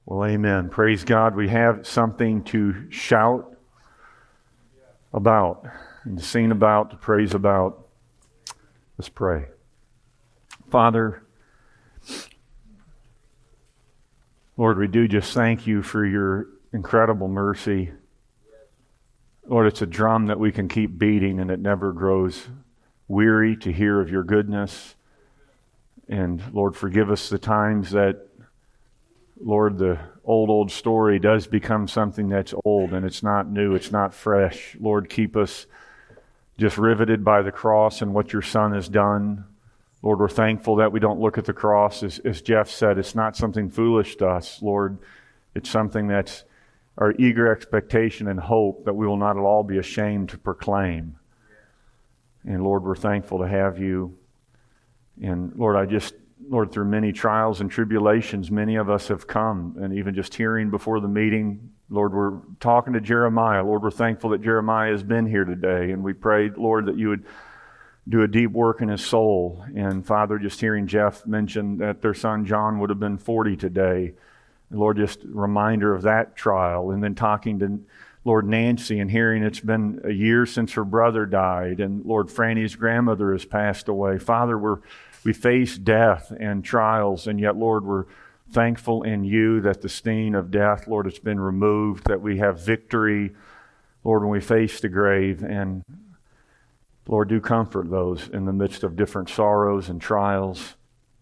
Well, amen. Praise God. We have something to shout about and to sing about, to praise about. Let's pray. Father, Lord, we do just thank you for your incredible mercy. Lord, it's a drum that we can keep beating and it never grows weary to hear of your goodness. And Lord, forgive us the times that, Lord, the old story does become something that's old and it's not new, it's not fresh. Lord, keep us just riveted by the cross and what your Son has done. Lord, we're thankful that we don't look at the cross, as Jeff said, it's not something foolish to us. Lord, it's something that's our eager expectation and hope that we will not at all be ashamed to proclaim. And Lord, we're thankful to have you. And Lord, through many trials and tribulations, many of us have come, and even just hearing before the meeting, Lord, we're talking to Jeremiah. Lord, we're thankful that Jeremiah has been here today, and we prayed, Lord, that you would do a deep work in his soul. And Father, just hearing Jeff mention that their son John would have been 40 today, Lord, just a reminder of that trial. And then talking to, Lord, Nancy and hearing it's been a year since her brother died, and Lord, Franny's grandmother has passed away. Father, we face death and trials, and yet, Lord, we're thankful in you that the sting of death, Lord, has been removed, that we have victory, Lord, when we face the grave. And Lord, do comfort those in the midst of different sorrows and trials.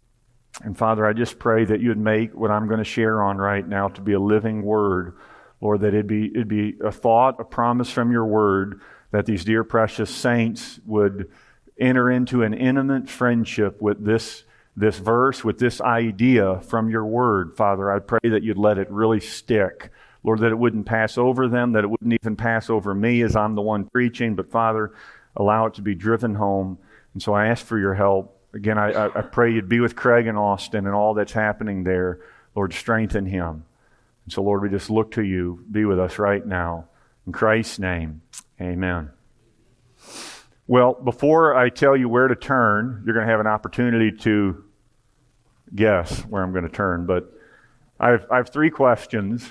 And Father, I just pray that you would make what I'm going to share on right now to be a living word. Lord, that it'd be a thought, a promise from your word, that these dear precious saints would enter into an intimate friendship with this verse, with this idea from your word. Father, I pray that you'd let it really stick. Lord, that it wouldn't pass over them, that it wouldn't even pass over me as I'm the one preaching, but Father, allow it to be driven home. And so I ask for your help. Again, I pray you'd be with Craig and Austin and all that's happening there. Lord, strengthen him. And so, Lord, we just look to you. Be with us right now. In Christ's name, amen. Well, before I tell you where to turn, you're going to have an opportunity to guess where I'm going to turn. But I have three questions.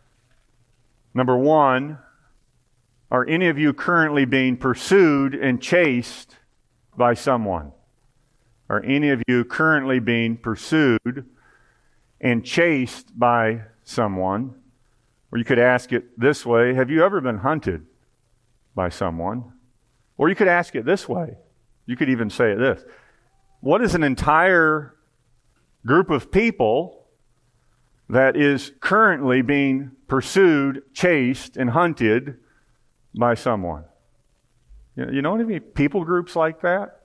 Number one, are any of you currently being pursued and chased by someone? Are any of you currently being pursued and chased by someone? Or you could ask it this way, have you ever been hunted by someone? Or you could ask it this way. You could even say it this. What is an entire group of people that is currently being pursued, chased, and hunted by someone? You know any people groups like that?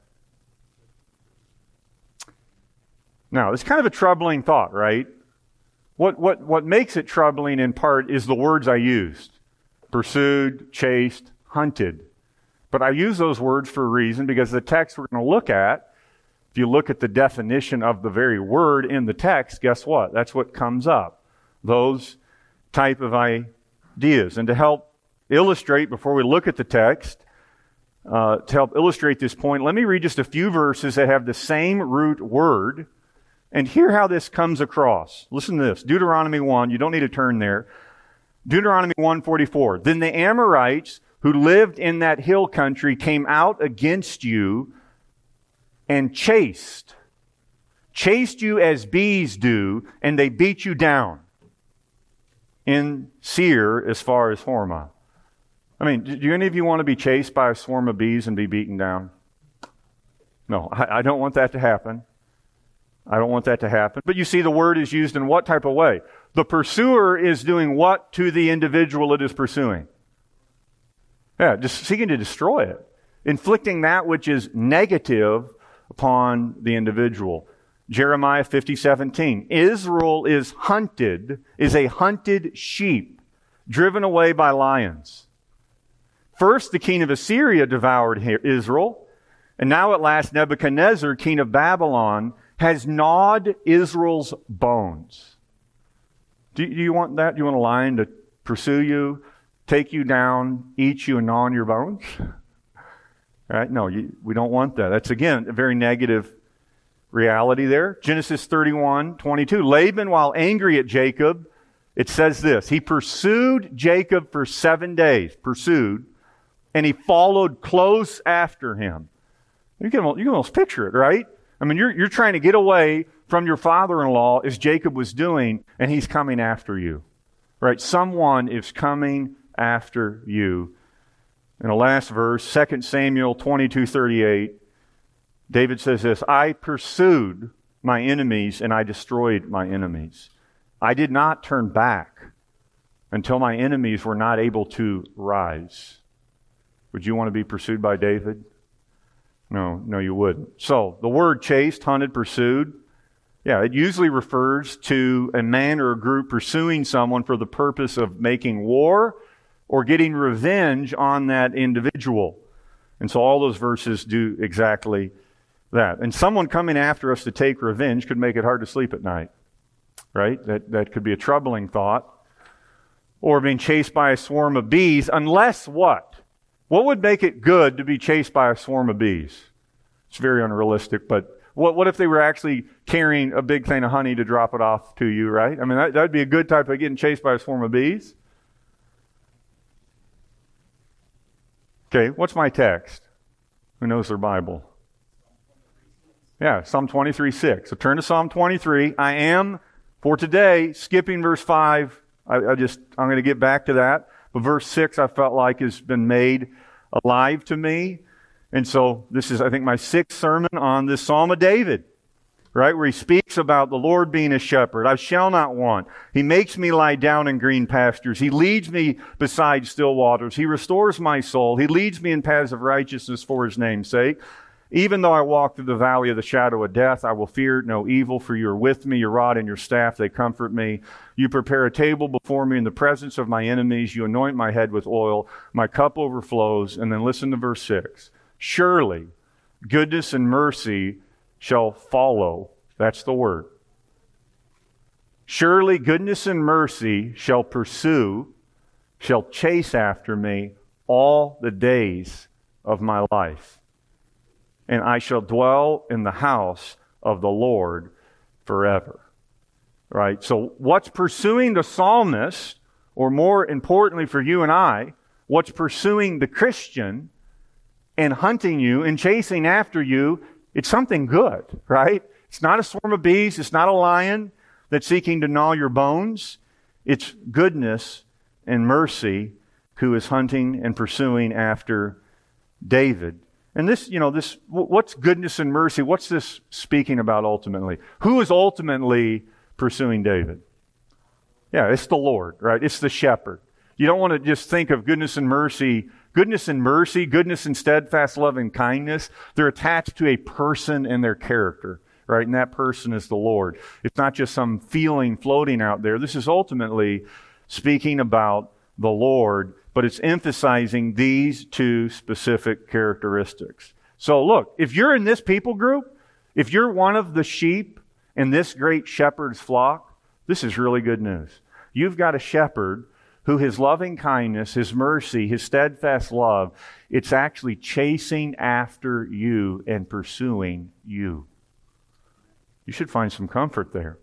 Now, it's kind of a troubling thought, right? What makes it troubling in part is the words I used. Pursued, chased, hunted. But I use those words for a reason, because the text we're going to look at, if you look at the definition of the very word in the text, guess what? That's what comes up. Those type of ideas. And to help illustrate, before we look at the text, to help illustrate this point, let me read just a few verses that have the same root word and hear how this comes across. Listen to this. Deuteronomy 1. You don't need to turn there. Deuteronomy 1:44. Then the Amorites who lived in that hill country came out against you and chased you as bees do, and they beat you down in Seir as far as Hormah. I mean, do any of you want to be chased by a swarm of bees and be beaten down? No, I don't want that to happen. I don't want that to happen. But you see, the word is used in what type of way? The pursuer is doing what to the individual it is pursuing? Yeah, just seeking to destroy it. Inflicting that which is negative upon the individual. Jeremiah 50:17. Israel is a hunted sheep, driven away by lions. First, the king of Assyria devoured Israel, and now at last Nebuchadnezzar, king of Babylon, has gnawed Israel's bones. Do you want that? Do you want a lion to pursue you, take you down, eat you, and gnaw on your bones? Right? No, we don't want that. That's, again, a very negative reality there. Genesis 31:22. Laban, while angry at Jacob, it says this: He pursued Jacob for 7 days, and he followed close after him. You can almost picture it, right? I mean, you're trying to get away from your father-in-law as Jacob was doing, and he's coming after you, right? Someone is coming after you. In the last verse, 2 Samuel 22:38, David says this: I pursued my enemies and I destroyed my enemies. I did not turn back until my enemies were not able to rise. Would you want to be pursued by David? No, you wouldn't. So, the word chased, hunted, pursued, it usually refers to a man or a group pursuing someone for the purpose of making war or getting revenge on that individual. And so all those verses do exactly that. And someone coming after us to take revenge could make it hard to sleep at night, right? That could be a troubling thought. Or being chased by a swarm of bees, unless what? What would make it good to be chased by a swarm of bees? It's very unrealistic, but what if they were actually carrying a big thing of honey to drop it off to you, right? I mean, that'd be a good type of getting chased by a swarm of bees. Okay, what's my text? Who knows their Bible? Yeah, Psalm 23:6. So turn to Psalm 23. I am, for today, skipping verse 5. I'm going to get back to that. But verse 6 I felt like has been made alive to me. And so this is, I think, my 6th sermon on this Psalm of David, right? Where he speaks about the Lord being a shepherd. I shall not want. He makes me lie down in green pastures. He leads me beside still waters. He restores my soul. He leads me in paths of righteousness for His name's sake. Even though I walk through the valley of the shadow of death, I will fear no evil, for you are with me. Your rod and your staff, they comfort me. You prepare a table before me in the presence of my enemies. You anoint my head with oil. My cup overflows. And then listen to verse 6. Surely goodness and mercy shall follow. That's the word. Surely goodness and mercy shall pursue, shall chase after me all the days of my life. And I shall dwell in the house of the Lord forever. Right? So what's pursuing the psalmist, or more importantly for you and I, what's pursuing the Christian and hunting you and chasing after you, it's something good, right? It's not a swarm of bees. It's not a lion that's seeking to gnaw your bones. It's goodness and mercy who is hunting and pursuing after David. And this, what's goodness and mercy? What's this speaking about ultimately? Who is ultimately pursuing David? Yeah, it's the Lord, right? It's the shepherd. You don't want to just think of goodness and mercy, goodness and steadfast love and kindness. They're attached to a person and their character, right? And that person is the Lord. It's not just some feeling floating out there. This is ultimately speaking about the Lord, but it's emphasizing these two specific characteristics. So look, if you're in this people group, if you're one of the sheep in this great shepherd's flock, this is really good news. You've got a shepherd who His loving kindness, His mercy, His steadfast love, it's actually chasing after you and pursuing you. You should find some comfort there.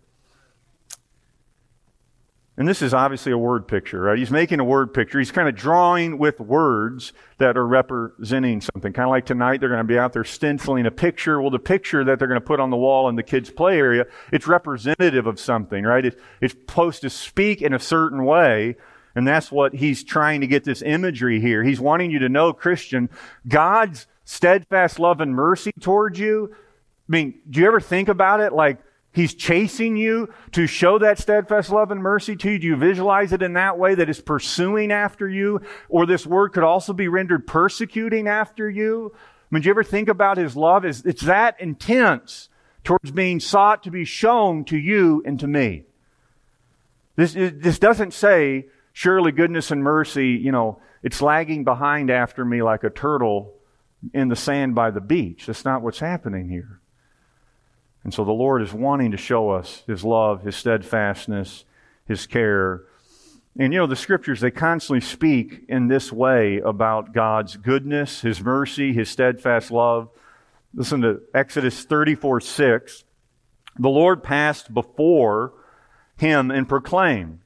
And this is obviously a word picture, right? He's making a word picture. He's kind of drawing with words that are representing something. Kind of like tonight, they're going to be out there stenciling a picture. Well, the picture that they're going to put on the wall in the kids' play area, it's representative of something, right? It's supposed to speak in a certain way. And that's what he's trying to get this imagery here. He's wanting you to know, Christian, God's steadfast love and mercy towards you. I mean, do you ever think about it like He's chasing you to show that steadfast love and mercy to you? Do you visualize it in that way, that it's pursuing after you? Or this word could also be rendered persecuting after you. I mean, do you ever think about His love? It's that intense towards being sought to be shown to you and to me. This doesn't say, surely goodness and mercy, it's lagging behind after me like a turtle in the sand by the beach. That's not what's happening here. And so the Lord is wanting to show us His love, His steadfastness, His care. And the Scriptures, they constantly speak in this way about God's goodness, His mercy, His steadfast love. Listen to Exodus 34:6. The Lord passed before him and proclaimed,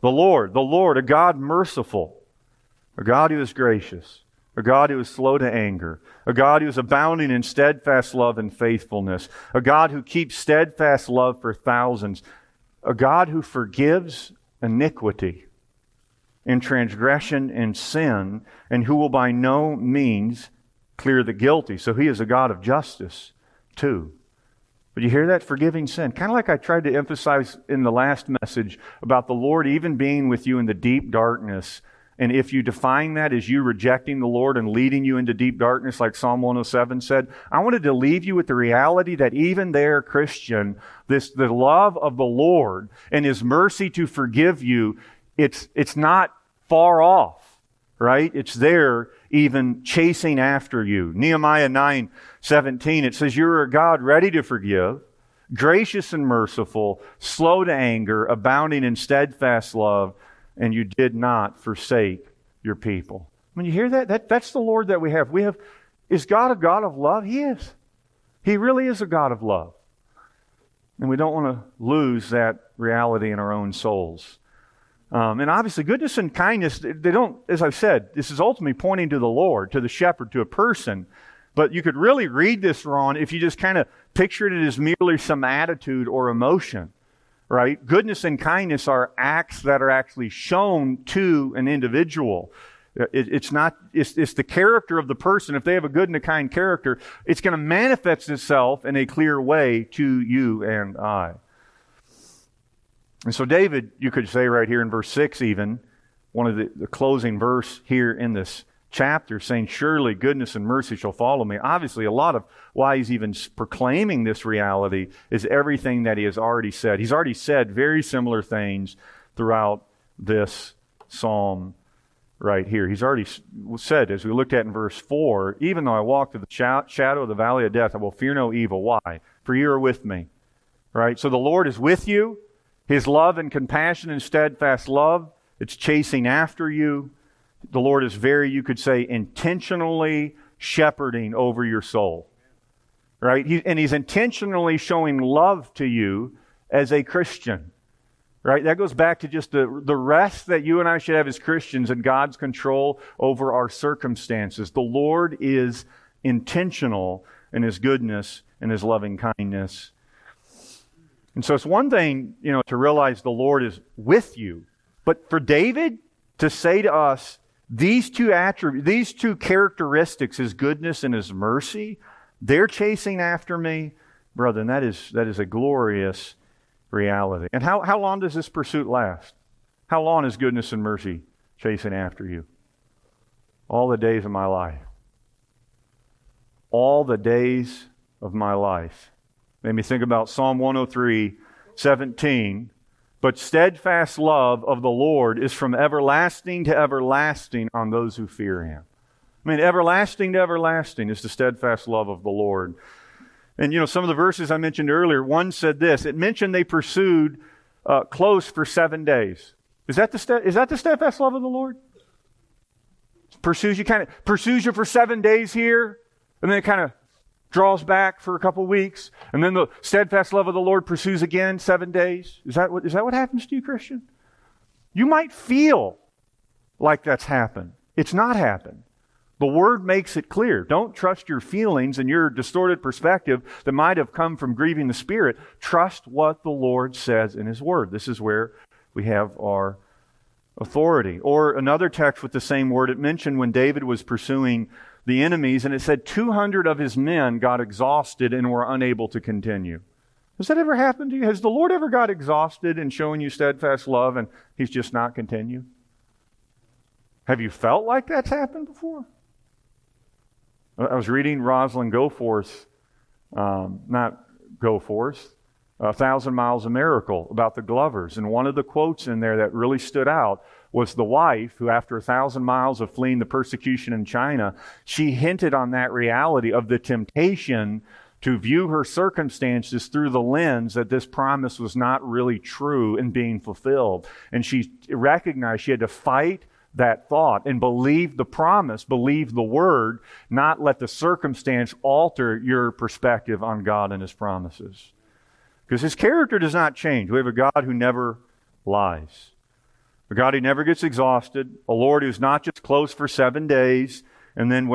The Lord, a God merciful, a God who is gracious, a God who is slow to anger, a God who is abounding in steadfast love and faithfulness, a God who keeps steadfast love for thousands, a God who forgives iniquity and transgression and sin, and who will by no means clear the guilty. So He is a God of justice too. But you hear that? Forgiving sin. Kind of like I tried to emphasize in the last message about the Lord even being with you in the deep darkness. And if you define that as you rejecting the Lord and leading you into deep darkness, like Psalm 107 said, I wanted to leave you with the reality that even there, Christian, the love of the Lord and His mercy to forgive you, it's not far off, right? It's there even chasing after you. Nehemiah 9:17, it says, you're a God ready to forgive, gracious and merciful, slow to anger, abounding in steadfast love, and you did not forsake your people. When you hear that, that's the Lord that we have. Is God a God of love? He is. He really is a God of love. And we don't want to lose that reality in our own souls. And obviously, goodness and kindness, they don't, as I've said, this is ultimately pointing to the Lord, to the shepherd, to a person. But you could really read this wrong if you just kind of pictured it as merely some attitude or emotion, right? Goodness and kindness are acts that are actually shown to an individual. It's the character of the person. If they have a good and a kind character, it's going to manifest itself in a clear way to you and I. And so David, you could say right here in verse 6 even, one of the closing verse here in this chapter, saying, surely goodness and mercy shall follow me. Obviously, a lot of why he's even proclaiming this reality is everything that he has already said. He's already said very similar things throughout this psalm right here. He's already said, as we looked at in verse 4, even though I walk through the shadow of the valley of death, I will fear no evil. Why? For you are with me. Right? So the Lord is with you. His love and compassion and steadfast love, it's chasing after you. The Lord is very, you could say, intentionally shepherding over your soul. Right? And He's intentionally showing love to you as a Christian. Right? That goes back to just the rest that you and I should have as Christians in God's control over our circumstances. The Lord is intentional in His goodness and His loving kindness. And so it's one thing, to realize the Lord is with you. But for David to say to us, these two attributes, these two characteristics, His goodness and His mercy, they're chasing after me, brother, and that is a glorious reality. And how long does this pursuit last? How long is goodness and mercy chasing after you? All the days of my life. All the days of my life. Made me think about Psalm 103:17. But steadfast love of the Lord is from everlasting to everlasting on those who fear Him. I mean, everlasting to everlasting is the steadfast love of the Lord. And some of the verses I mentioned earlier, one said this. It mentioned they pursued close for 7 days. Is that the steadfast love of the Lord? Pursues you for 7 days here, and then it kind of draws back for a couple of weeks, and then the steadfast love of the Lord pursues again 7 days. Is that what happens to you, Christian? You might feel like that's happened. It's not happened. The Word makes it clear. Don't trust your feelings and your distorted perspective that might have come from grieving the Spirit. Trust what the Lord says in His Word. This is where we have our authority. Or another text with the same word, it mentioned when David was pursuing the enemies, and it said 200 of his men got exhausted and were unable to continue. Has that ever happened to you? Has the Lord ever got exhausted in showing you steadfast love and He's just not continued? Have you felt like that's happened before? I was reading Rosalind Goforth's, not Goforth, 1,000 Miles a Miracle about the Glovers. And one of the quotes in there that really stood out was the wife who, after 1,000 miles of fleeing the persecution in China, she hinted on that reality of the temptation to view her circumstances through the lens that this promise was not really true and being fulfilled. And she recognized she had to fight that thought and believe the promise, believe the Word, not let the circumstance alter your perspective on God and His promises. Because His character does not change. We have a God who never lies. A God who never gets exhausted. A Lord who's not just close for 7 days and then,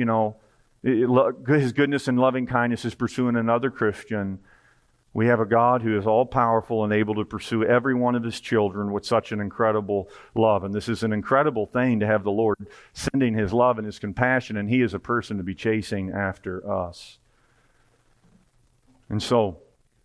His goodness and loving kindness is pursuing another Christian. We have a God who is all-powerful and able to pursue every one of His children with such an incredible love. And this is an incredible thing to have the Lord sending His love and His compassion, and He is a person to be chasing after us. And so,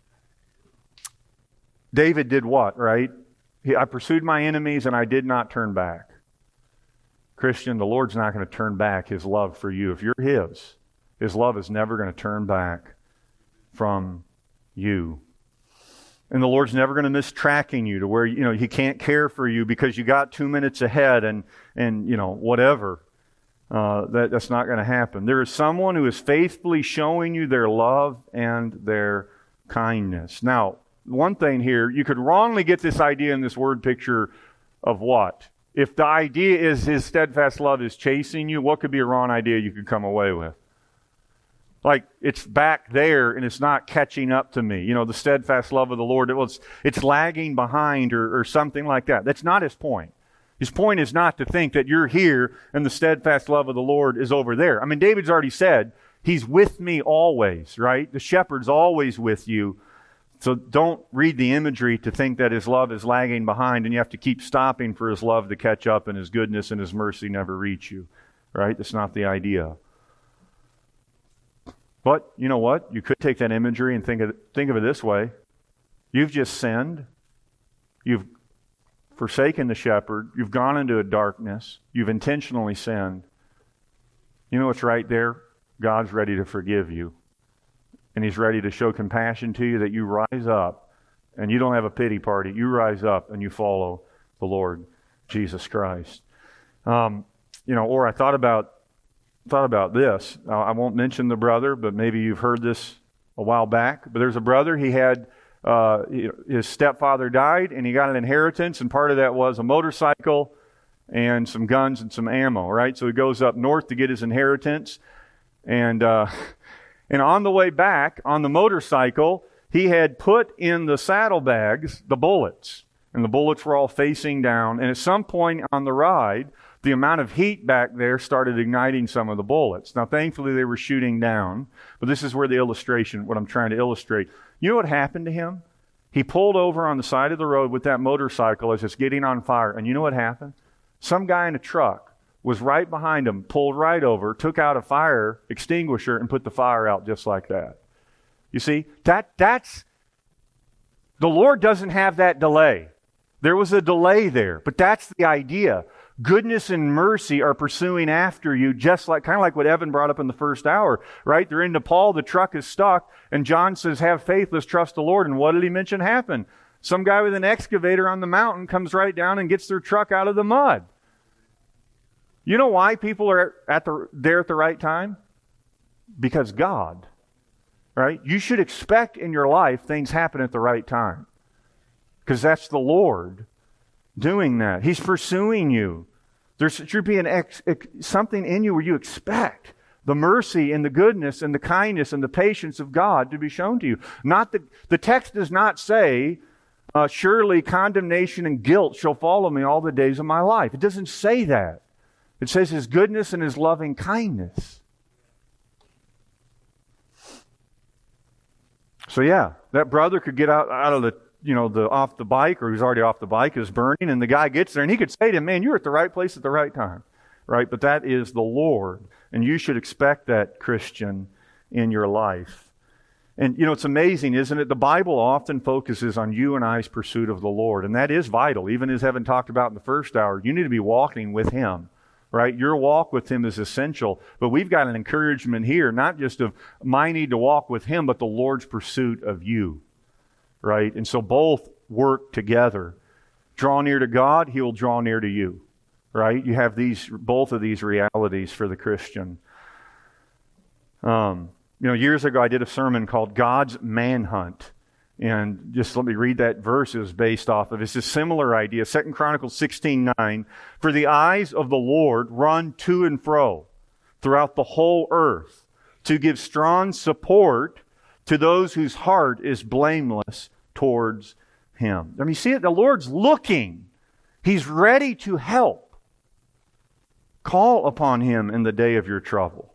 David did what, right? I pursued my enemies and I did not turn back. Christian, the Lord's not going to turn back His love for you. If you're His love is never going to turn back from you. And the Lord's never going to miss tracking you to where, He can't care for you because you got 2 minutes ahead and whatever. That's not going to happen. There is someone who is faithfully showing you their love and their kindness. Now, one thing here, you could wrongly get this idea in this word picture of what? If the idea is His steadfast love is chasing you, what could be a wrong idea you could come away with? Like, it's back there and it's not catching up to me. The steadfast love of the Lord, it's lagging behind or something like that. That's not His point. His point is not to think that you're here and the steadfast love of the Lord is over there. I mean, David's already said, He's with me always, right? The shepherd's always with you. So don't read the imagery to think that His love is lagging behind and you have to keep stopping for His love to catch up and His goodness and His mercy never reach you, right? That's not the idea. But you know what? You could take that imagery and think of it this way. You've just sinned. You've forsaken the shepherd. You've gone into a darkness. You've intentionally sinned. You know what's right there? God's ready to forgive you. And He's ready to show compassion to you that you rise up and you don't have a pity party. You rise up and you follow the Lord Jesus Christ. Or I thought about this. I won't mention the brother, but maybe you've heard this a while back. But there's a brother, he had his stepfather died and he got an inheritance, and part of that was a motorcycle and some guns and some ammo, right? So he goes up north to get his inheritance, and on the way back on the motorcycle, he had put in the saddlebags the bullets, and the bullets were all facing down, and at some point on the ride, the amount of heat back there started igniting some of the bullets. Now, thankfully, they were shooting down, but this is where the illustration, what I'm trying to illustrate. You know what happened to him? He pulled over on the side of the road with that motorcycle as it's getting on fire, and you know what happened? Some guy in a truck was right behind him, pulled right over, took out a fire extinguisher, and put the fire out just like that. You see, that's the Lord doesn't have that delay. There was a delay there, but that's the idea. Goodness and mercy are pursuing after you, just like, kind of like what Evan brought up in the first hour, right? They're in Nepal, the truck is stuck, and John says, have faith, let's trust the Lord. And what did he mention happened? Some guy with an excavator on the mountain comes right down and gets their truck out of the mud. You know why people are there at the right time? Because God, right? You should expect in your life things happen at the right time. Because that's the Lord doing that. He's pursuing you. There should be something in you where you expect the mercy and the goodness and the kindness and the patience of God to be shown to you. The text does not say, surely condemnation and guilt shall follow me all the days of my life. It doesn't say that. It says His goodness and His loving kindness. So yeah, that brother could get out of the off the bike, or he's already off the bike, is burning, and the guy gets there, and he could say to him, man, you're at the right place at the right time, right? But that is the Lord, and you should expect that, Christian, in your life. And, it's amazing, isn't it? The Bible often focuses on you and I's pursuit of the Lord, and that is vital. Even as Evan talked about in the first hour, you need to be walking with Him, right? Your walk with Him is essential, but we've got an encouragement here, not just of my need to walk with Him, but the Lord's pursuit of you. Right? And so both work together. Draw near to God, He will draw near to you. Right? You have both of these realities for the Christian. Years ago I did a sermon called God's Manhunt. And just let me read that verse it was based off of. It's a similar idea. 2 Chronicles 16:9. For the eyes of the Lord run to and fro throughout the whole earth to give strong support to those whose heart is blameless towards Him. I mean, you see it? The Lord's looking. He's ready to help. Call upon Him in the day of your trouble.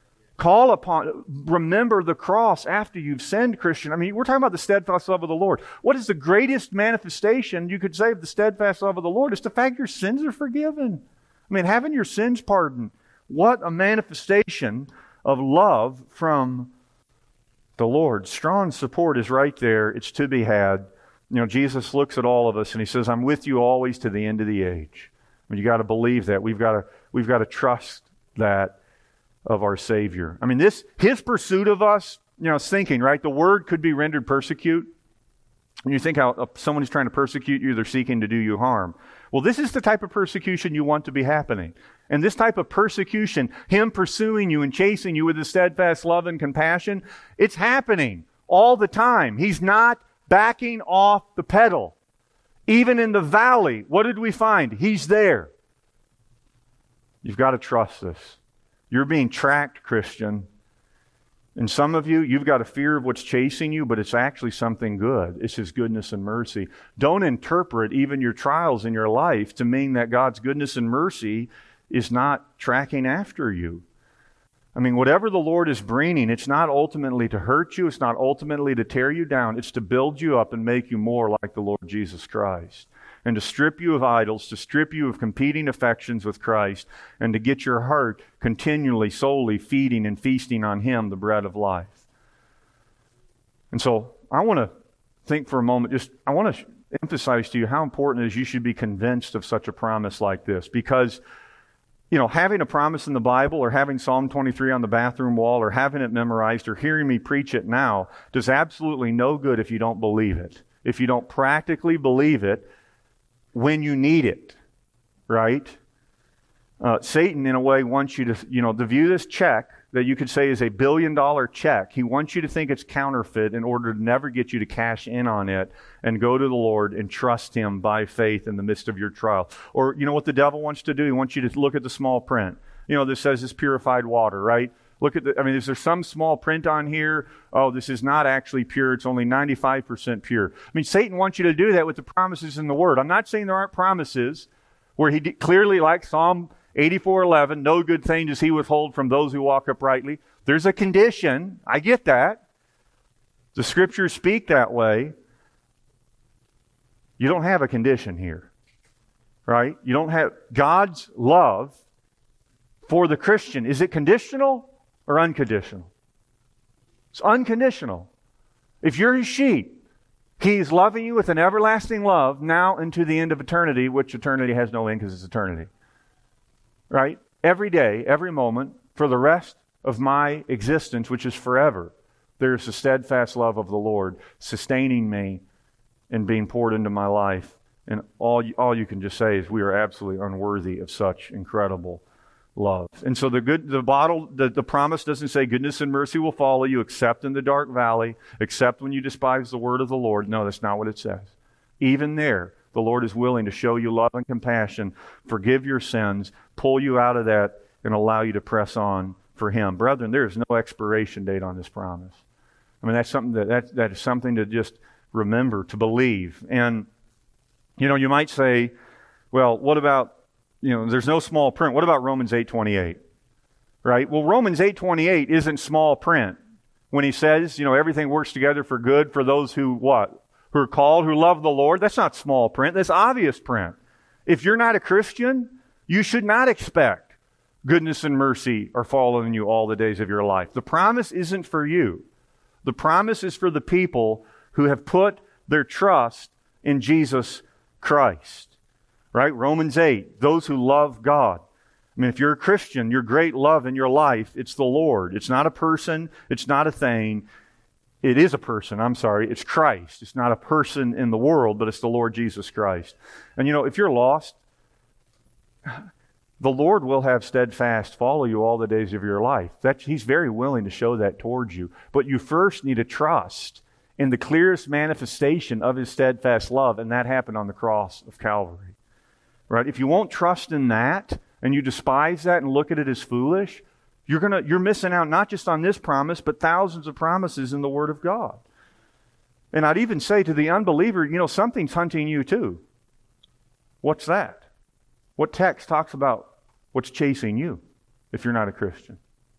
Remember the cross after you've sinned, Christian. I mean, we're talking about the steadfast love of the Lord. What is the greatest manifestation you could say of the steadfast love of the Lord? It's the fact your sins are forgiven. I mean, having your sins pardoned. What a manifestation of love from the Lord. Strong support is right there. It's to be had. You know, Jesus looks at all of us and He says, I'm with you always to the end of the age. I mean, you got to believe that. We've got to trust that of our Savior. I mean, His pursuit of us, you know, it's thinking, right? The word could be rendered persecute. And you think how someone who's trying to persecute you, they're seeking to do you harm. Well, this is the type of persecution you want to be happening. And this type of persecution, Him pursuing you and chasing you with His steadfast love and compassion, it's happening all the time. He's not backing off the pedal. Even in the valley, what did we find? He's there. You've got to trust this. You're being tracked, Christian. And some of you, you've got a fear of what's chasing you, but it's actually something good. It's His goodness and mercy. Don't interpret even your trials in your life to mean that God's goodness and mercy is not tracking after you. I mean, whatever the Lord is bringing, it's not ultimately to hurt you. It's not ultimately to tear you down. It's to build you up and make you more like the Lord Jesus Christ. And to strip you of idols, to strip you of competing affections with Christ, and to get your heart continually, solely feeding and feasting on Him, the bread of life. And so, I want to think for a moment, I want to emphasize to you how important it is you should be convinced of such a promise like this. Because, you know, having a promise in the Bible, or having Psalm 23 on the bathroom wall, or having it memorized, or hearing me preach it now, does absolutely no good if you don't believe it. If you don't practically believe it when you need it, right? Satan, in a way, wants you to view this check that you could say is $1 billion check. He wants you to think it's counterfeit in order to never get you to cash in on it and go to the Lord and trust Him by faith in the midst of your trial. Or, you know what the devil wants to do? He wants you to look at the small print. You know, this says it's purified water, right? Look at is there some small print on here? Oh, this is not actually pure. It's only 95% pure. I mean, Satan wants you to do that with the promises in the Word. I'm not saying there aren't promises where he clearly, like Psalm 84:11, no good thing does He withhold from those who walk uprightly. There's a condition. I get that. The Scriptures speak that way. You don't have a condition here, right? You don't have God's love for the Christian. Is it conditional or unconditional? It's unconditional. If you're His sheep, He's loving you with an everlasting love now into the end of eternity, which eternity has no end because it's eternity. Right? Every day, every moment, for the rest of my existence, which is forever, there's the steadfast love of the Lord sustaining me and being poured into my life. And all you can just say is we are absolutely unworthy of such incredible love. And so the promise doesn't say goodness and mercy will follow you except in the dark valley, except when you despise the word of the Lord. No, that's not what it says. Even there, the Lord is willing to show you love and compassion, forgive your sins, pull you out of that, and allow you to press on for Him. Brethren, there is no expiration date on this promise. I mean, that's something that is something to just remember, to believe. And, you know, you might say, well, what about, you know, there's no small print. What about Romans 8:28? Right? Well, Romans 8:28 isn't small print. When he says, you know, everything works together for good for those who what? Who are called, who love the Lord. That's not small print. That's obvious print. If you're not a Christian, you should not expect goodness and mercy are following you all the days of your life. The promise isn't for you. The promise is for the people who have put their trust in Jesus Christ. Right? Romans 8, those who love God. I mean, if you're a Christian, your great love in your life, it's the Lord. It's not a person. It's not a thing. It is a person, it's Christ. It's not a person in the world, but it's the Lord Jesus Christ. And you know, if you're lost, the Lord will have steadfast follow you all the days of your life. He's very willing to show that towards you. But you first need to trust in the clearest manifestation of His steadfast love, and that happened on the cross of Calvary. Right? If you won't trust in that, and you despise that and look at it as foolish, you're missing out not just on this promise, but thousands of promises in the Word of God. And I'd even say to the unbeliever, you know, something's hunting you too. What's that? What text talks about what's chasing you if you're not a Christian?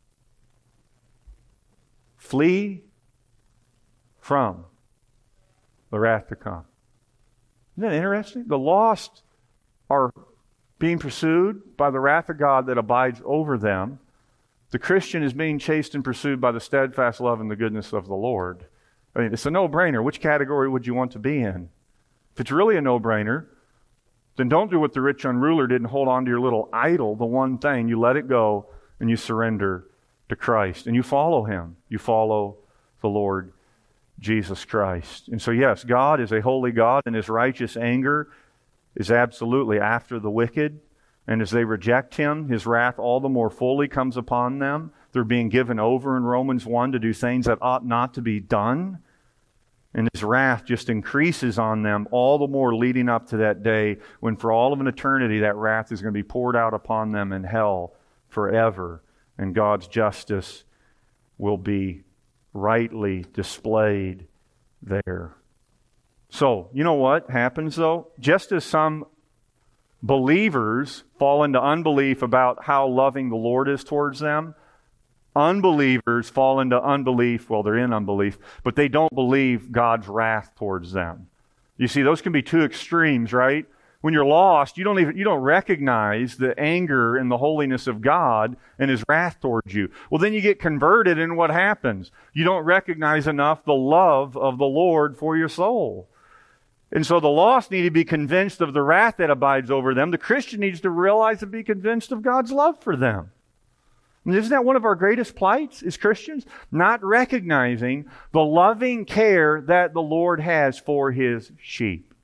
Flee from the wrath to come. Isn't that interesting? The lost are being pursued by the wrath of God that abides over them. The Christian is being chased and pursued by the steadfast love and the goodness of the Lord. I mean, it's a no-brainer. Which category would you want to be in? If it's really a no-brainer, then don't do what the rich young ruler did and hold on to your little idol, the one thing. You let it go and you surrender to Christ. And you follow Him. You follow the Lord Jesus Christ. And so yes, God is a holy God, and His righteous anger is absolutely after the wicked. And as they reject Him, His wrath all the more fully comes upon them. They're being given over in Romans 1 to do things that ought not to be done. And His wrath just increases on them all the more leading up to that day when for all of an eternity that wrath is going to be poured out upon them in hell forever. And God's justice will be rightly displayed there. So, you know what happens though? Just as some believers fall into unbelief about how loving the Lord is towards them, unbelievers fall into unbelief, well, they're in unbelief, but they don't believe God's wrath towards them. You see, those can be two extremes, right? When you're lost, you don't recognize the anger and the holiness of God and His wrath towards you. Well, then you get converted, and what happens? You don't recognize enough the love of the Lord for your soul. And so the lost need to be convinced of the wrath that abides over them. The Christian needs to realize and be convinced of God's love for them. And isn't that one of our greatest plights as Christians? Not recognizing the loving care that the Lord has for His sheep.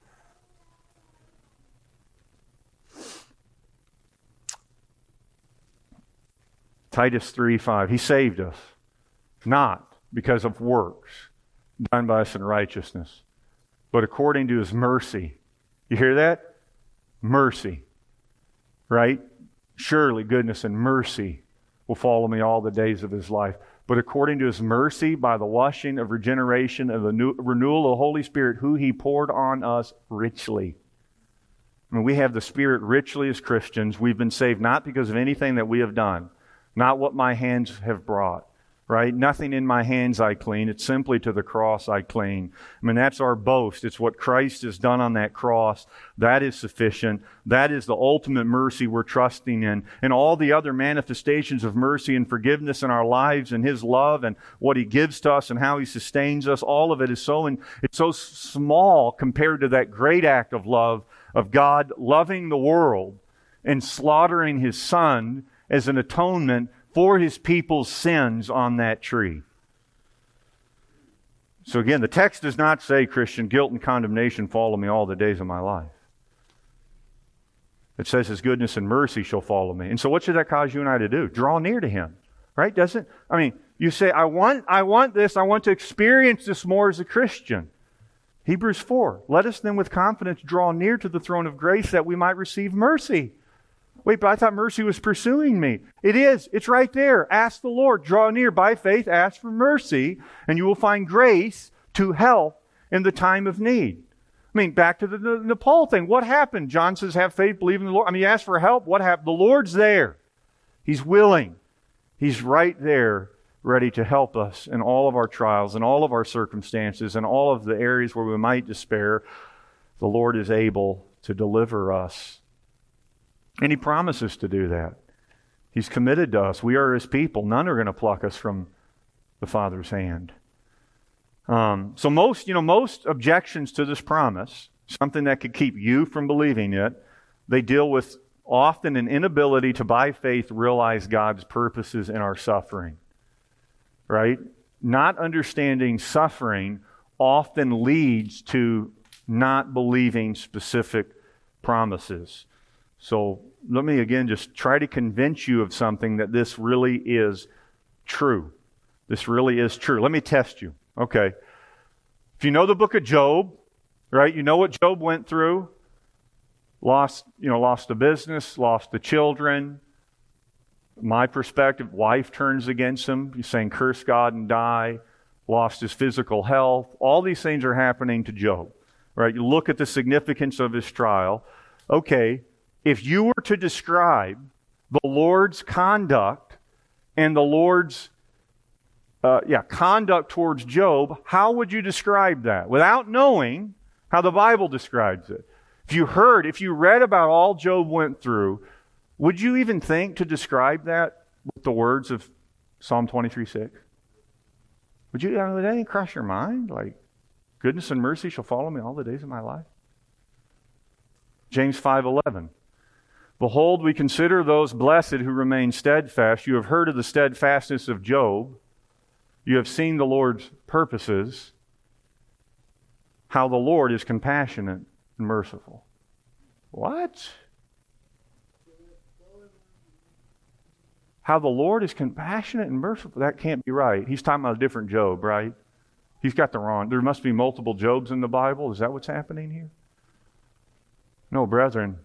Titus 3:5. He saved us, not because of works done by us in righteousness, but according to His mercy. You hear that? Mercy. Right? Surely goodness and mercy will follow me all the days of His life. But according to His mercy, by the washing of regeneration of the renewal of the Holy Spirit, who He poured on us richly. I mean, we have the Spirit richly as Christians. We've been saved not because of anything that we have done, not what my hands have brought, right? Nothing in my hands I clean. It's simply to the cross I cling. I mean, that's our boast. It's what Christ has done on that cross. That is sufficient. That is the ultimate mercy we're trusting in. And all the other manifestations of mercy and forgiveness in our lives and His love and what He gives to us and how He sustains us, all of it is it's so small compared to that great act of love of God loving the world and slaughtering His Son as an atonement for His people's sins on that tree. So again, the text does not say, Christian, guilt and condemnation follow me all the days of my life. It says His goodness and mercy shall follow me. And so what should that cause you and I to do? Draw near to Him. Right? Doesn't? I mean, you say, I want this, I want to experience this more as a Christian. Hebrews 4, let us then with confidence draw near to the throne of grace that we might receive mercy. Wait, but I thought mercy was pursuing me. It is. It's right there. Ask the Lord. Draw near by faith. Ask for mercy. And you will find grace to help in the time of need. I mean, back to the Paul thing. What happened? John says, have faith, believe in the Lord. I mean, you ask for help. What happened? The Lord's there. He's willing. He's right there, ready to help us in all of our trials and all of our circumstances and all of the areas where we might despair. The Lord is able to deliver us. And He promises to do that. He's committed to us. We are His people. None are going to pluck us from the Father's hand. So most objections to this promise, something that could keep you from believing it, they deal with often an inability to, by faith, realize God's purposes in our suffering. Right? Not understanding suffering often leads to not believing specific promises. So let me again just try to convince you of something that this really is true. This really is true. Let me test you. Okay. If you know the book of Job, right? You know what Job went through. Lost a business, lost the children. My perspective, wife turns against him. He's saying, curse God and die. Lost his physical health. All these things are happening to Job, right? You look at the significance of his trial. Okay, if you were to describe the Lord's conduct and the Lord's conduct towards Job, how would you describe that? Without knowing how the Bible describes it. If you read about all Job went through, would you even think to describe that with the words of Psalm 23:6? Would that even cross your mind? Like, goodness and mercy shall follow me all the days of my life? James 5:11. Behold, we consider those blessed who remain steadfast. You have heard of the steadfastness of Job. You have seen the Lord's purposes, how the Lord is compassionate and merciful. What? How the Lord is compassionate and merciful? That can't be right. He's talking about a different Job, right? He's got the wrong. There must be multiple Jobs in the Bible. Is that what's happening here? No, brethren.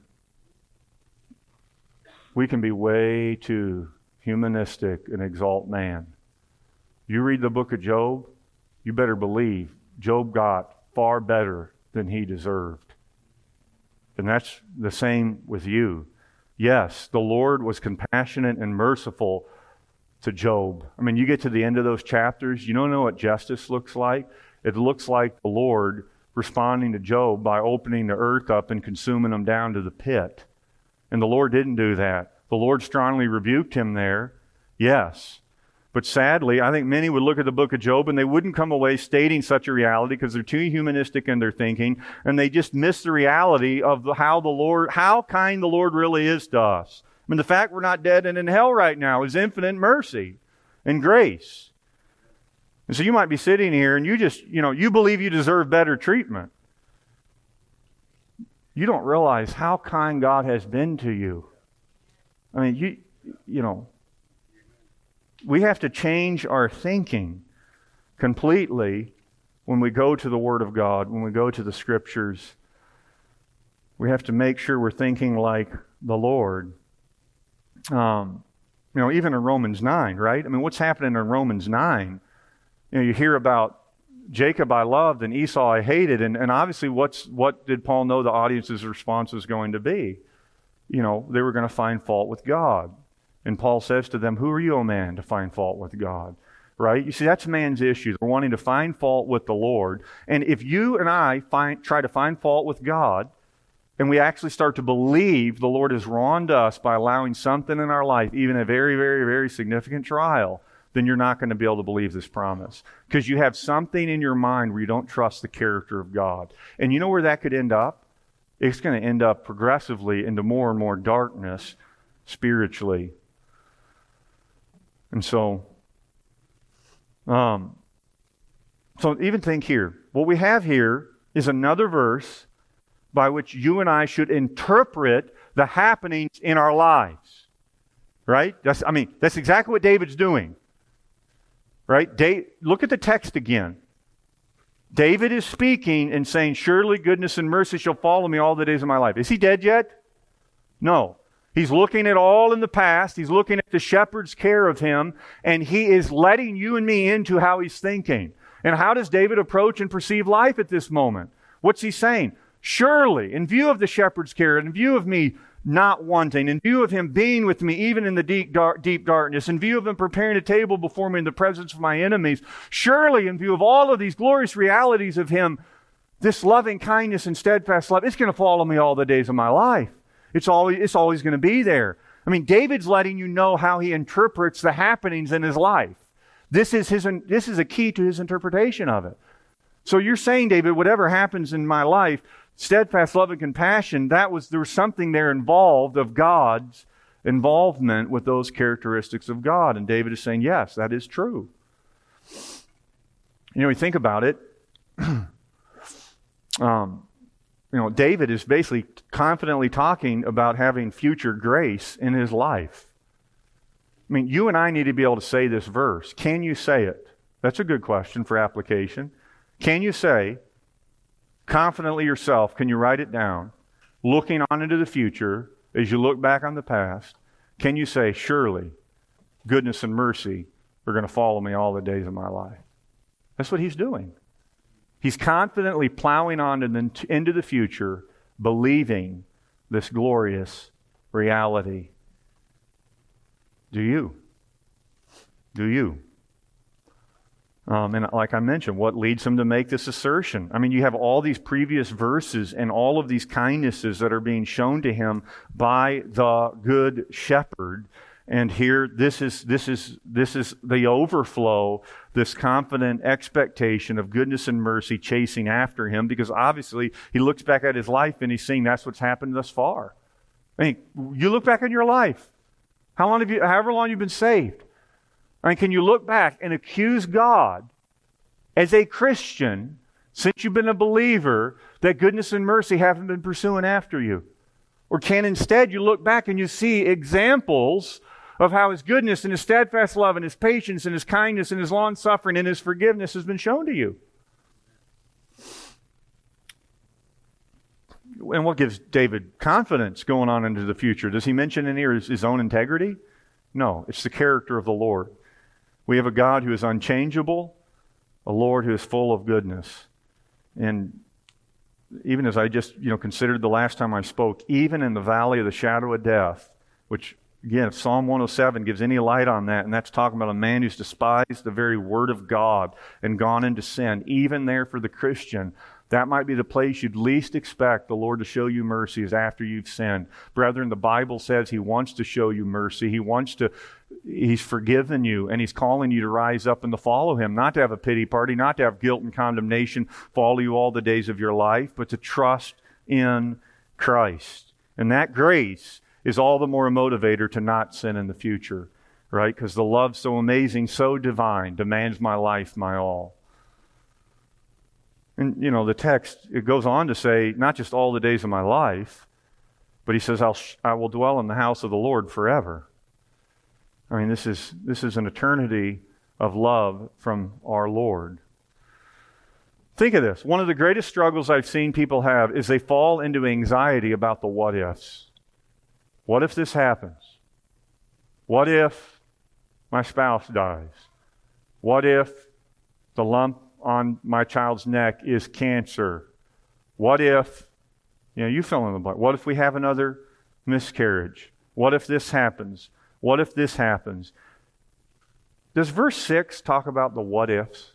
We can be way too humanistic and exalt man. You read the book of Job, you better believe Job got far better than he deserved. And that's the same with you. Yes, the Lord was compassionate and merciful to Job. I mean, you get to the end of those chapters, you don't know what justice looks like. It looks like the Lord responding to Job by opening the earth up and consuming him down to the pit. And the Lord didn't do that. The Lord strongly rebuked him there, yes. But sadly, I think many would look at the book of Job and they wouldn't come away stating such a reality because they're too humanistic in their thinking, and they just miss the reality of how kind the Lord really is to us. I mean, the fact we're not dead and in hell right now is infinite mercy and grace. And so you might be sitting here and you believe you deserve better treatment. You don't realize how kind God has been to you. I mean, we have to change our thinking completely when we go to the Word of God, when we go to the Scriptures. We have to make sure we're thinking like the Lord. Even in Romans 9, right? I mean, what's happening in Romans 9? You hear about Jacob I loved and Esau I hated, and obviously what did Paul know the audience's response was going to be? They were going to find fault with God. And Paul says to them, who are you, O man, to find fault with God? Right? You see, that's man's issue. They're wanting to find fault with the Lord. And if you and I try to find fault with God, and we actually start to believe the Lord has wronged us by allowing something in our life, even a very, very, very significant trial, then you're not going to be able to believe this promise. Because you have something in your mind where you don't trust the character of God. And you know where that could end up? It's going to end up progressively into more and more darkness spiritually. And so even think here. What we have here is another verse by which you and I should interpret the happenings in our lives. Right? That's exactly what David's doing. Right? Look at the text again. David is speaking and saying, surely goodness and mercy shall follow me all the days of my life. Is he dead yet? No. He's looking at all in the past. He's looking at the shepherd's care of him, and he is letting you and me into how he's thinking. And how does David approach and perceive life at this moment? What's he saying? Surely, in view of the shepherd's care, in view of me not wanting, in view of him being with me even in the deep darkness, in view of him preparing a table before me in the presence of my enemies, surely in view of all of these glorious realities of him, this loving kindness and steadfast love, it's going to follow me all the days of my life. It's always going to be there. I mean, David's letting you know how he interprets the happenings in his life. This is a key to his interpretation of it. So you're saying, David, whatever happens in my life, steadfast love and compassion, there was something there involved of God's involvement with those characteristics of God. And David is saying, yes, that is true. We think about it. David is basically confidently talking about having future grace in his life. I mean, you and I need to be able to say this verse. Can you say it? That's a good question for application. Can you say, confidently yourself, can you write it down, looking on into the future, as you look back on the past, can you say, surely, goodness and mercy are going to follow me all the days of my life? That's what he's doing. He's confidently plowing on into the future, believing this glorious reality. Do you? Do you? And like I mentioned, what leads him to make this assertion? I mean, you have all these previous verses and all of these kindnesses that are being shown to him by the Good Shepherd. And here, this is the overflow, this confident expectation of goodness and mercy chasing after him, because obviously he looks back at his life and he's seeing that's what's happened thus far. I mean, you look back on your life. However long you've been saved. I mean, can you look back and accuse God as a Christian, since you've been a believer, that goodness and mercy haven't been pursuing after you? Or can instead you look back and you see examples of how His goodness and His steadfast love and His patience and His kindness and His long-suffering and His forgiveness has been shown to you? And what gives David confidence going on into the future? Does he mention in here his own integrity? No, it's the character of the Lord. We have a God who is unchangeable, a Lord who is full of goodness. And even as I just considered the last time I spoke, even in the valley of the shadow of death, which again, if Psalm 107 gives any light on that, and that's talking about a man who's despised the very word of God and gone into sin, even there for the Christian, that might be the place you'd least expect the Lord to show you mercy is after you've sinned. Brethren, the Bible says He wants to show you mercy. He's forgiven you, and He's calling you to rise up and to follow Him, not to have a pity party, not to have guilt and condemnation follow you all the days of your life, but to trust in Christ. And that grace is all the more a motivator to not sin in the future, right? Because the love so amazing, so divine, demands my life, my all. And, the text, it goes on to say, not just all the days of my life, but he says, I will dwell in the house of the Lord forever. I mean, this is an eternity of love from our Lord. Think of this. One of the greatest struggles I've seen people have is they fall into anxiety about the what-ifs. What if this happens? What if my spouse dies? What if the lump on my child's neck is cancer? What if, you fill in the blank. What if we have another miscarriage? What if this happens? What if this happens? Does verse 6 talk about the what ifs?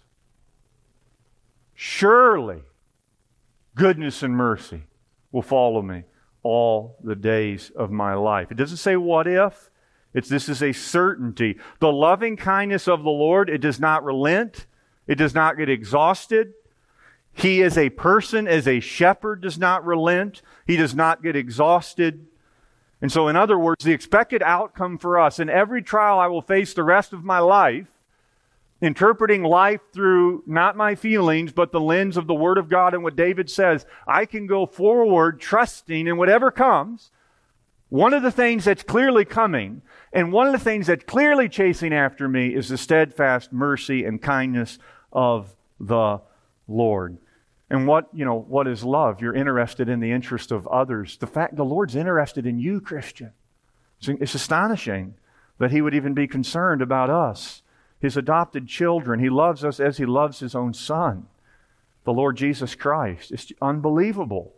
Surely goodness and mercy will follow me all the days of my life. It doesn't say what if. This is a certainty. The loving kindness of the Lord, it does not relent. It does not get exhausted. He as a person, as a shepherd, does not relent. He does not get exhausted. And so, in other words, the expected outcome for us in every trial I will face the rest of my life, interpreting life through not my feelings, but the lens of the Word of God and what David says, I can go forward trusting in whatever comes. One of the things that's clearly coming, and one of the things that's clearly chasing after me, is the steadfast mercy and kindness of the Lord. And what is love? You're interested in the interest of others. The fact the Lord's interested in you, Christian. It's astonishing that He would even be concerned about us, His adopted children. He loves us as He loves His own Son, the Lord Jesus Christ. It's unbelievable.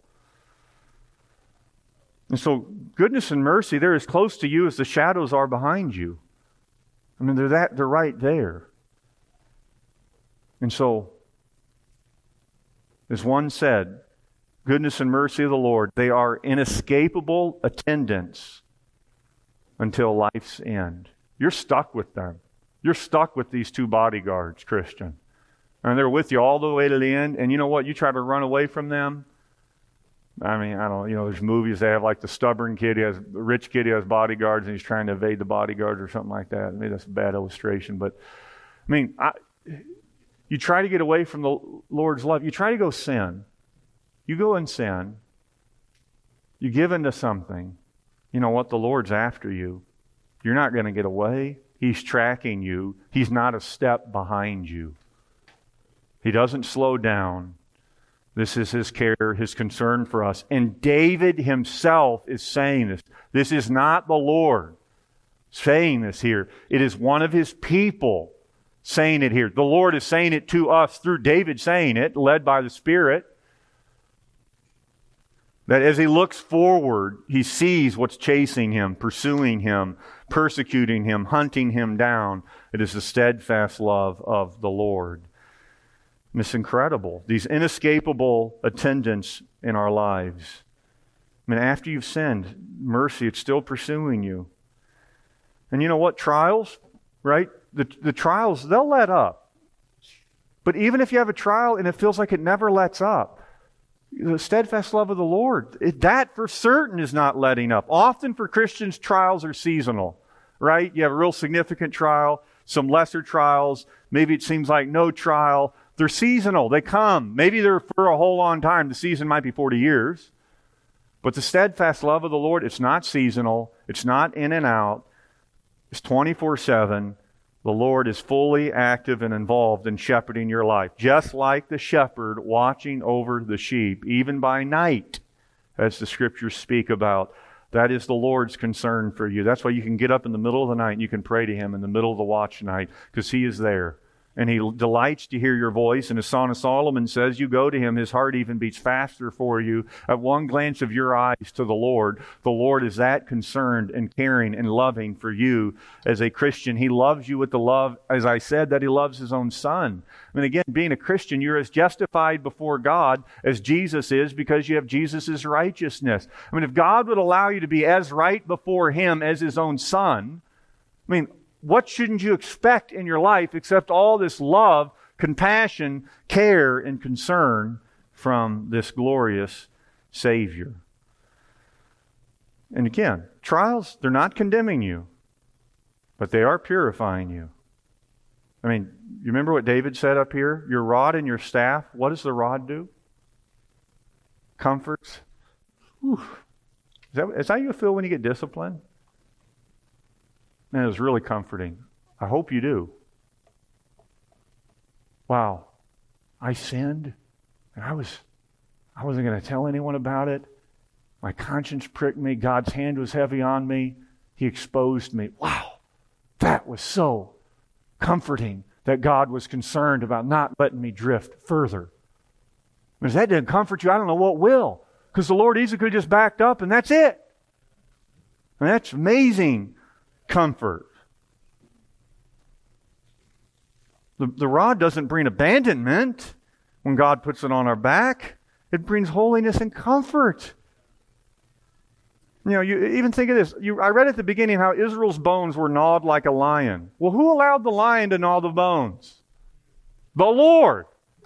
And so goodness and mercy, they're as close to you as the shadows are behind you. I mean, they're right there. And so, as one said, goodness and mercy of the Lord, they are inescapable attendants until life's end. You're stuck with them. You're stuck with these two bodyguards, Christian. And they're with you all the way to the end. And you know what? You try to run away from them. I mean, I don't know, there's movies they have like the stubborn kid, the rich kid, he has bodyguards and he's trying to evade the bodyguards or something like that. Maybe that's a bad illustration. But, I mean, you try to get away from the Lord's love. You try to go sin. You go and sin. You give into something. You know what? The Lord's after you. You're not going to get away. He's tracking you. He's not a step behind you. He doesn't slow down. This is His care, His concern for us. And David himself is saying this. This is not the Lord saying this here. It is one of His people saying it here. The Lord is saying it to us through David saying it, led by the Spirit. That as he looks forward, he sees what's chasing him, pursuing him, persecuting him, hunting him down. It is the steadfast love of the Lord. And it's incredible. These inescapable attendants in our lives. I mean, after you've sinned, mercy, it's still pursuing you. And you know what? Trials, right? The trials, they'll let up. But even if you have a trial and it feels like it never lets up, the steadfast love of the Lord, that for certain is not letting up. Often for Christians, trials are seasonal, right? You have a real significant trial, some lesser trials. Maybe it seems like no trial. They're seasonal. They come. Maybe they're for a whole long time. The season might be 40 years. But the steadfast love of the Lord, it's not seasonal. It's not in and out. It's 24/7. The Lord is fully active and involved in shepherding your life. Just like the shepherd watching over the sheep, even by night, as the Scriptures speak about. That is the Lord's concern for you. That's why you can get up in the middle of the night and you can pray to Him in the middle of the watch night, because He is there. And He delights to hear your voice. And as Song of Solomon says, you go to Him, His heart even beats faster for you. At one glance of your eyes to the Lord is that concerned and caring and loving for you as a Christian. He loves you with the love, as I said, that He loves His own Son. I mean, again, being a Christian, you're as justified before God as Jesus is, because you have Jesus' righteousness. I mean, if God would allow you to be as right before Him as His own Son, I mean, what shouldn't you expect in your life except all this love, compassion, care, and concern from this glorious Savior? And again, trials, they're not condemning you, but they are purifying you. I mean, you remember what David said up here? Your rod and your staff, what does the rod do? Comforts. Whew. Is that how you feel when you get disciplined? Man, it was really comforting. I hope you do. Wow. I sinned, and I wasn't going to tell anyone about it. My conscience pricked me. God's hand was heavy on me. He exposed me. Wow. That was so comforting that God was concerned about not letting me drift further. And if that didn't comfort you, I don't know what will. Because the Lord easily could have just backed up and that's it. And that's amazing comfort. The rod doesn't bring abandonment when God puts it on our back. It brings holiness and comfort. You know, you even think of this. I read at the beginning how Israel's bones were gnawed like a lion. Well, who allowed the lion to gnaw the bones? The Lord.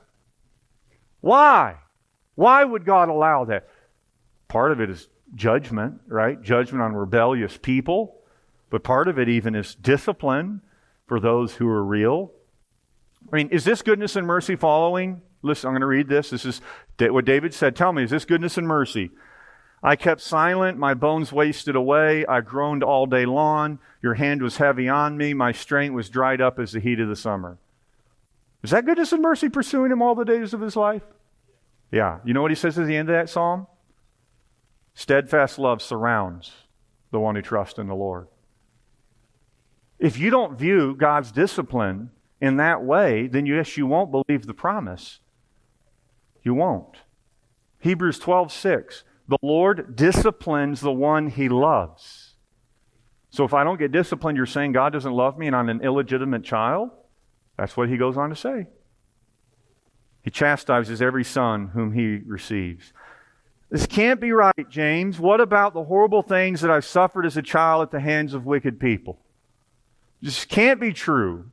Why? Why would God allow that? Part of it is judgment, right? Judgment on rebellious people. But part of it even is discipline for those who are real. I mean, is this goodness and mercy following? Listen, I'm going to read this. This is what David said. Tell me, is this goodness and mercy? I kept silent, my bones wasted away, I groaned all day long, your hand was heavy on me, my strength was dried up as the heat of the summer. Is that goodness and mercy pursuing him all the days of his life? Yeah. You know what he says at the end of that psalm? Steadfast love surrounds the one who trusts in the Lord. If you don't view God's discipline in that way, then yes, you won't believe the promise. You won't. Hebrews 12:6. The Lord disciplines the one He loves. So if I don't get disciplined, you're saying God doesn't love me and I'm an illegitimate child? That's what He goes on to say. He chastises every son whom He receives. This can't be right, James. What about the horrible things that I've suffered as a child at the hands of wicked people? This can't be true.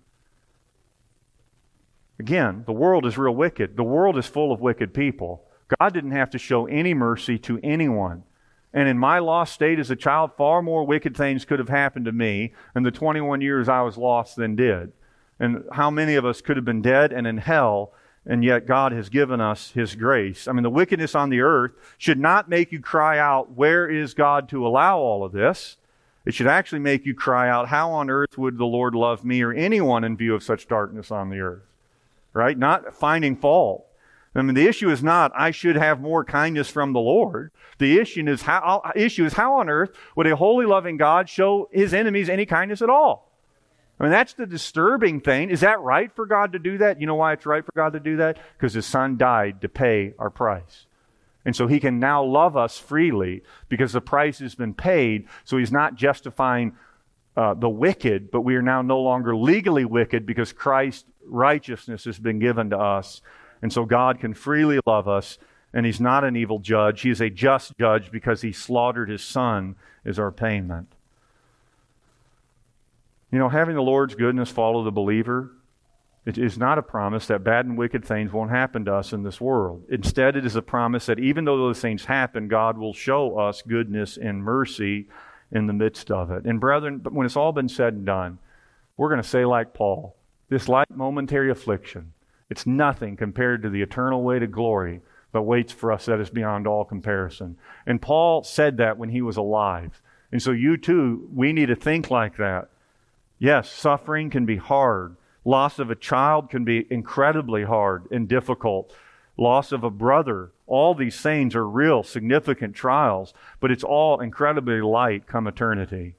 Again, the world is real wicked. The world is full of wicked people. God didn't have to show any mercy to anyone. And in my lost state as a child, far more wicked things could have happened to me in the 21 years I was lost than did. And how many of us could have been dead and in hell, and yet God has given us His grace. I mean, the wickedness on the earth should not make you cry out, where is God to allow all of this? It should actually make you cry out, how on earth would the Lord love me or anyone in view of such darkness on the earth? Right? Not finding fault. I mean, the issue is not, I should have more kindness from the Lord. The issue is how on earth would a holy, loving God show His enemies any kindness at all? I mean, that's the disturbing thing. Is that right for God to do that? You know why it's right for God to do that? Because His Son died to pay our price. And so he can now love us freely because the price has been paid. So he's not justifying the wicked, but we are now no longer legally wicked because Christ's righteousness has been given to us. And so God can freely love us, and he's not an evil judge. He is a just judge because he slaughtered his son as our payment. You know, having the Lord's goodness follow the believer, it is not a promise that bad and wicked things won't happen to us in this world. Instead, it is a promise that even though those things happen, God will show us goodness and mercy in the midst of it. And brethren, but when it's all been said and done, we're going to say like Paul, this light momentary affliction, it's nothing compared to the eternal weight of glory that waits for us that is beyond all comparison. And Paul said that when he was alive. And so you too, we need to think like that. Yes, suffering can be hard. Loss of a child can be incredibly hard and difficult. Loss of a brother. All these things are real, significant trials, but it's all incredibly light come eternity.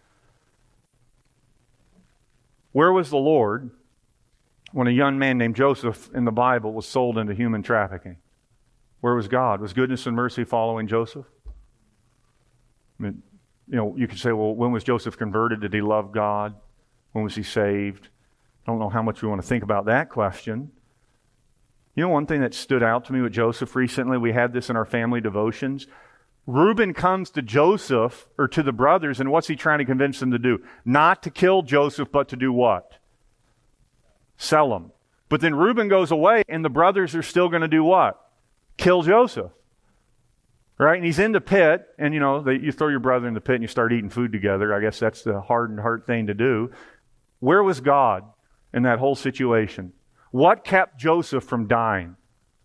Where was the Lord when a young man named Joseph in the Bible was sold into human trafficking? Where was God? Was goodness and mercy following Joseph? I mean, you know, you could say, well, when was Joseph converted? Did he love God? When was he saved? I don't know how much we want to think about that question. You know, one thing that stood out to me with Joseph recently, we had this in our family devotions. Reuben comes to Joseph, or to the brothers, and what's he trying to convince them to do? Not to kill Joseph, but to do what? Sell him. But then Reuben goes away, and the brothers are still going to do what? Kill Joseph. Right? And he's in the pit, and you know, you throw your brother in the pit and you start eating food together. I guess that's the hardened heart thing to do. Where was God in that whole situation? What kept Joseph from dying?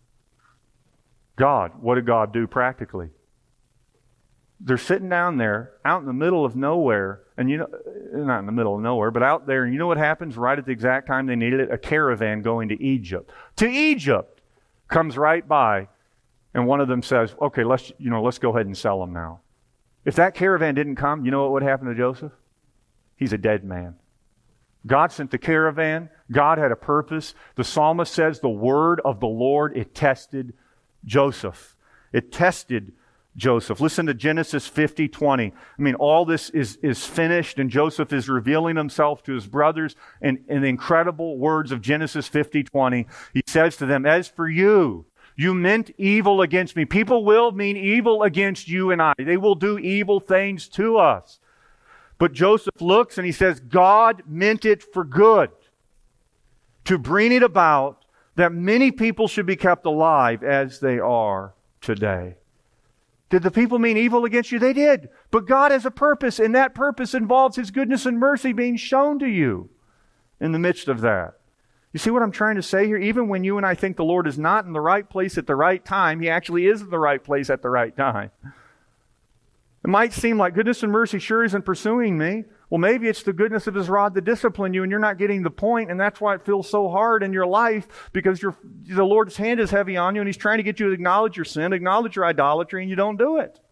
God. What did God do practically? They're sitting down there out in the middle of nowhere, and you know, not in the middle of nowhere, but out there, and you know what happens right at the exact time they needed it? A caravan going to Egypt. To Egypt comes right by, and one of them says, okay, let's go ahead and sell him now. If that caravan didn't come, you know what would happen to Joseph? He's a dead man. God sent the caravan. God had a purpose. The psalmist says the word of the Lord, it tested Joseph. It tested Joseph. Listen to Genesis 50:20. I mean, all this is finished, and Joseph is revealing himself to his brothers. And in the incredible words of Genesis 50:20, he says to them, as for you, you meant evil against me. People will mean evil against you and I. They will do evil things to us. But Joseph looks and he says, God meant it for good, to bring it about that many people should be kept alive as they are today. Did the people mean evil against you? They did. But God has a purpose, and that purpose involves His goodness and mercy being shown to you in the midst of that. You see what I'm trying to say here? Even when you and I think the Lord is not in the right place at the right time, He actually is in the right place at the right time. It might seem like goodness and mercy sure isn't pursuing me. Well, maybe it's the goodness of His rod to discipline you, and you're not getting the point, and that's why it feels so hard in your life, because the Lord's hand is heavy on you, and He's trying to get you to acknowledge your sin, acknowledge your idolatry, and you don't do it.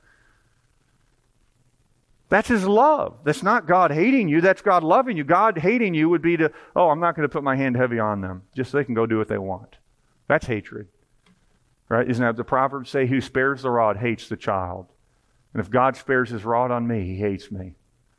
That's His love. That's not God hating you. That's God loving you. God hating you would be I'm not going to put my hand heavy on them, just so they can go do what they want. That's hatred. Right? Isn't that what the Proverbs say? Who spares the rod hates the child. And if God spares His rod on me, He hates me.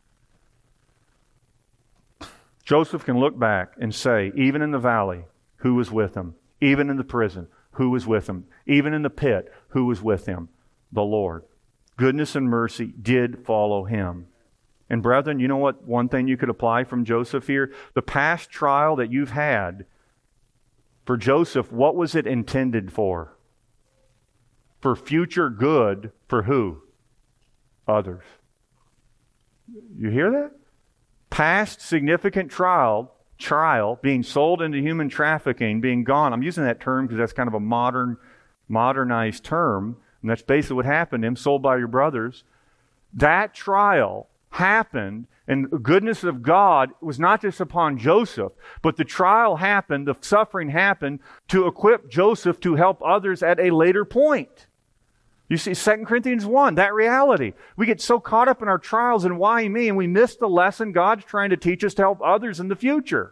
Joseph can look back and say, even in the valley, who was with him? Even in the prison, who was with him? Even in the pit, who was with him? The Lord. Goodness and mercy did follow him. And brethren, you know what? One thing you could apply from Joseph here? The past trial that you've had, for Joseph, what was it intended for? For future good for who? Others. You hear that? Past significant trial, being sold into human trafficking, being gone. I'm using that term because that's kind of a modernized term, and that's basically what happened to him, sold by your brothers. That trial happened, and the goodness of God was not just upon Joseph, but the trial happened, the suffering happened to equip Joseph to help others at a later point. You see, 2 Corinthians 1, that reality. We get so caught up in our trials and why me, and we miss the lesson God's trying to teach us to help others in the future.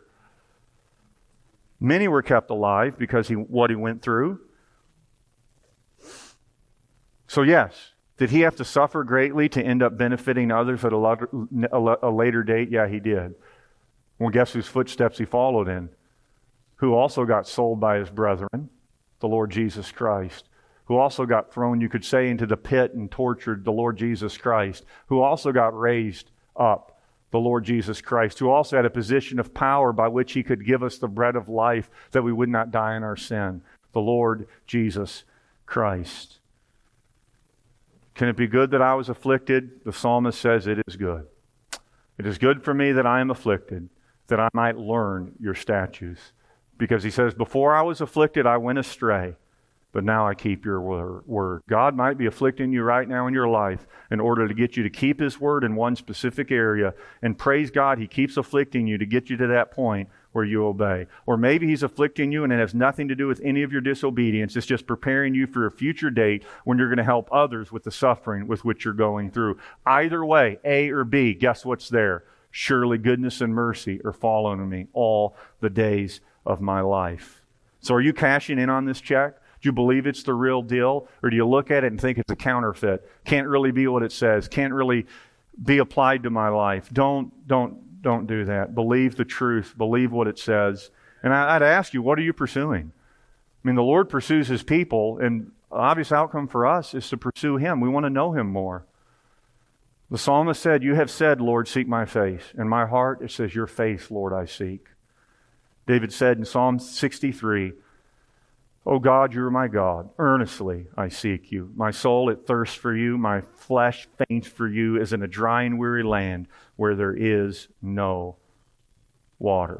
Many were kept alive because what he went through. So yes, did he have to suffer greatly to end up benefiting others at a later date? Yeah, he did. Well, guess whose footsteps he followed in? Who also got sold by his brethren? The Lord Jesus Christ. Who also got thrown, you could say, into the pit and tortured? The Lord Jesus Christ. Who also got raised up? The Lord Jesus Christ. Who also had a position of power by which he could give us the bread of life that we would not die in our sin. The Lord Jesus Christ. Can it be good that I was afflicted? The psalmist says it is good. It is good for me that I am afflicted, that I might learn your statutes. Because he says, before I was afflicted, I went astray, but now I keep your word. God might be afflicting you right now in your life in order to get you to keep his word in one specific area. And praise God, he keeps afflicting you to get you to that point where you obey. Or maybe he's afflicting you and it has nothing to do with any of your disobedience. It's just preparing you for a future date when you're going to help others with the suffering with which you're going through. Either way, A or B, guess what's there? Surely goodness and mercy are following me all the days of my life. So are you cashing in on this check? Do you believe it's the real deal? Or do you look at it and think it's a counterfeit? Can't really be what it says. Can't really be applied to my life. Don't do that. Believe the truth. Believe what it says. And I'd ask you, what are you pursuing? I mean, the Lord pursues his people, and the obvious outcome for us is to pursue him. We want to know him more. The psalmist said, you have said, Lord, seek my face. In my heart, it says, your face, Lord, I seek. David said in Psalm 63, O God, you are my God. Earnestly I seek you. My soul, it thirsts for you. My flesh faints for you as in a dry and weary land where there is no water.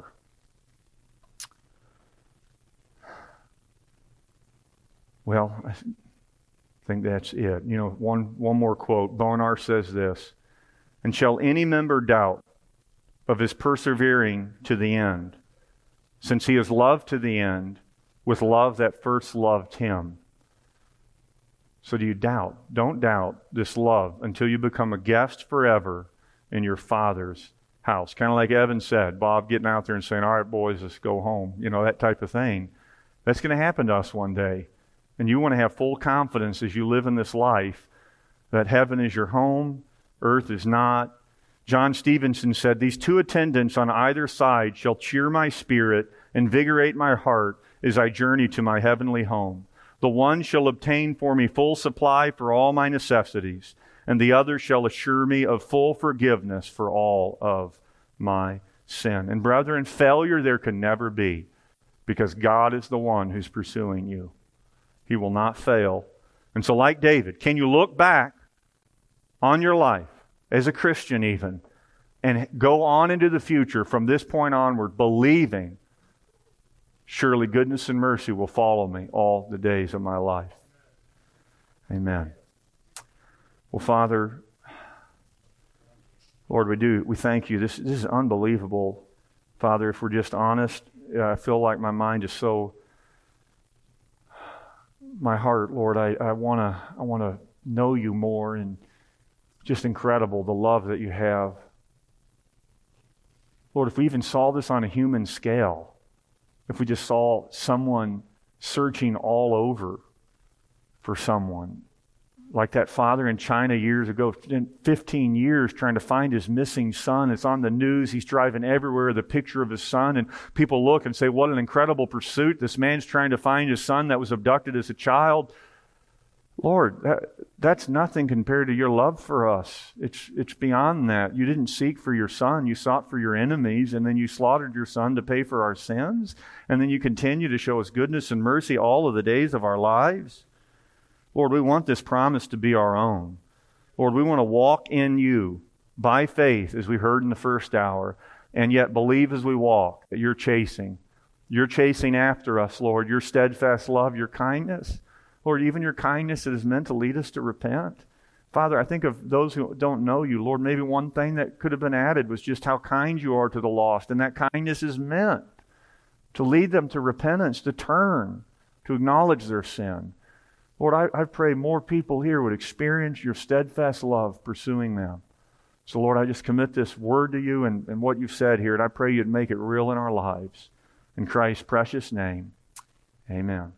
Well, I think that's it. You know, one more quote. Bonar says this, and shall any member doubt of his persevering to the end, since he is loved to the end, with love that first loved him. So do you doubt? Don't doubt this love until you become a guest forever in your Father's house. Kind of like Evan said, Bob getting out there and saying, all right, boys, let's go home. You know, that type of thing. That's going to happen to us one day. And you want to have full confidence as you live in this life that heaven is your home, earth is not. John Stevenson said, these two attendants on either side shall cheer my spirit, invigorate my heart, as I journey to my heavenly home. The one shall obtain for me full supply for all my necessities, and the other shall assure me of full forgiveness for all of my sin. And brethren, failure there can never be, because God is the one who's pursuing you. He will not fail. And so like David, can you look back on your life, as a Christian even, and go on into the future from this point onward, believing surely goodness and mercy will follow me all the days of my life. Amen. Well, Father, Lord, we thank you. This is unbelievable. Father, if we're just honest, I feel like my mind is so, my heart, Lord, I want to know you more, and just incredible the love that you have. Lord, if we even saw this on a human scale, if we just saw someone searching all over for someone, like that father in China years ago, 15 years trying to find his missing son. It's on the news. He's driving everywhere, the picture of his son, and people look and say, what an incredible pursuit. This man's trying to find his son that was abducted as a child. Lord, that's nothing compared to your love for us. It's beyond that. You didn't seek for your son. You sought for your enemies, and then you slaughtered your son to pay for our sins. And then you continue to show us goodness and mercy all of the days of our lives. Lord, we want this promise to be our own. Lord, we want to walk in you by faith, as we heard in the first hour, and yet believe as we walk that you're chasing. You're chasing after us, Lord, your steadfast love, your kindness. Lord, even your kindness that is meant to lead us to repent. Father, I think of those who don't know you. Lord, maybe one thing that could have been added was just how kind you are to the lost. And that kindness is meant to lead them to repentance, to turn, to acknowledge their sin. Lord, I pray more people here would experience your steadfast love pursuing them. So Lord, I just commit this word to you and what you've said here. And I pray you'd make it real in our lives. In Christ's precious name, amen.